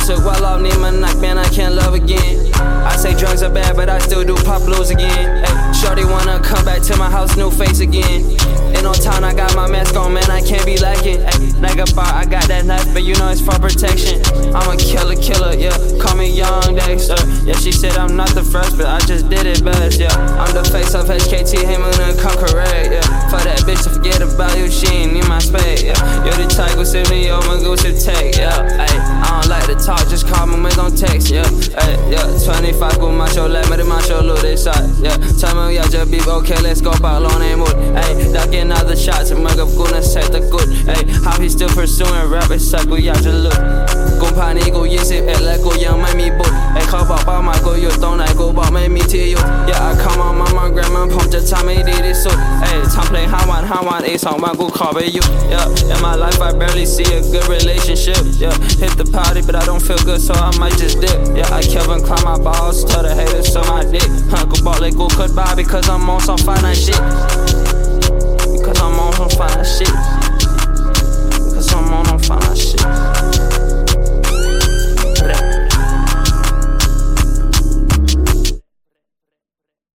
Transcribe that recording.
took well off, need my knock, man, I can't love again. I say drugs are bad, but I still do pop blues again. Ay, shorty wanna come back to my house, new face again. In on town, I got my mask on, man, I can't be lacking. Ay, nigga bar, I got that knife, but you know it's for protection. I'm a killer, yeah, call me Young Dexter. Yeah, she said I'm not the first, but I just did it best, yeah. I'm the face of HKT, hey, moon and come correct, yeah. For that bitch to forget about you, she ain't in my space, yeah. You're the type who send me over, go to take, yeah. Ay, I don't like to talk, just call me, man, don't text, yeah. Ay, yeah, 25 go macho, let me the macho look this shot, yeah. Tell me, yeah, just be okay, let's go ball on that mood, ay. Ducking out the shots, and mug up, gonna set the good, ay. How he still pursuing rappers, suck, we out to look. Go panic, go yes, it, let go, young, make me boot. Ay, call about my go, you don't like go, about make me tell you. Yeah, I come on, mama, grandma, pump the time, they did it so. Ay, time play, how one, a song, my go, call you. Yeah, in my life, I barely see a good relationship. Yeah, hit the party, but I don't feel good, so I might just dip. Yeah, I Kevin climb my balls, tell the haters suck my dick. Go ball, let go, cut by because I'm on some fine shit. Because I'm on some fine shit.